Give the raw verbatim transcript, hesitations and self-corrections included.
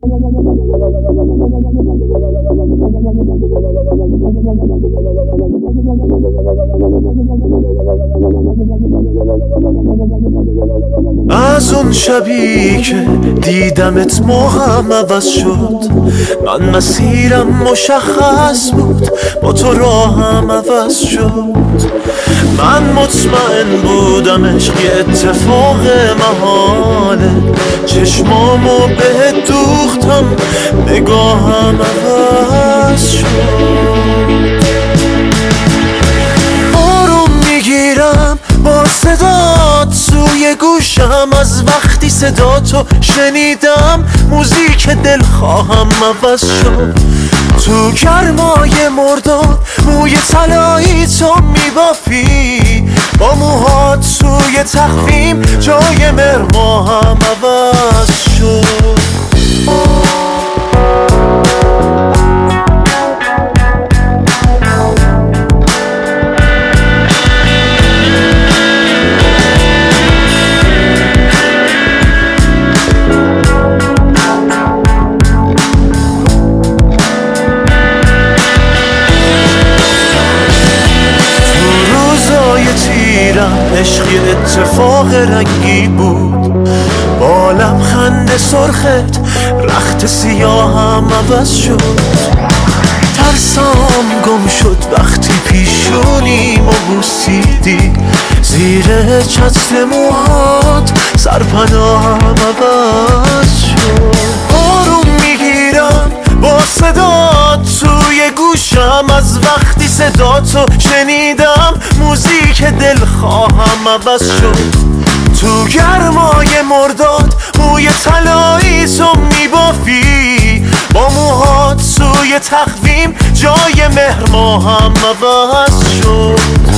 از اون شبی که دیدمت موهم عوض شد، من مسیرم مشخص بود، با تو راهم عوض شد. من مطمئن بودم عشق یه اتفاق محاله، چشمامو بهت دوختم، نگاهم عوض شد. آروم میگیرم با صدات سوی گوشم، از وقتی صداتو شنیدم موزیک دلخواهم عوض شد. تو گرمای مرداد موی طلایی تو میبافی، با موهات توی تخفیم جای مرماهم عوض شد. عشقی اتفاق رنگی بود، با لبخند سرخت رخت سیاهم عوض شد. ترسام گم شد وقتی پیشونیمو بوسیدی، زیر چتر موهات سرپناهم عوض شد. آروم میگیرم با صدات توی گوشم، از وقتی صداتو شنیدم موزیک دلخواهم عوض شد. تو گرمای مرداد موی طلایی تو میبافی، با موهات توی تخویم جای مهر ماهم عوض شد.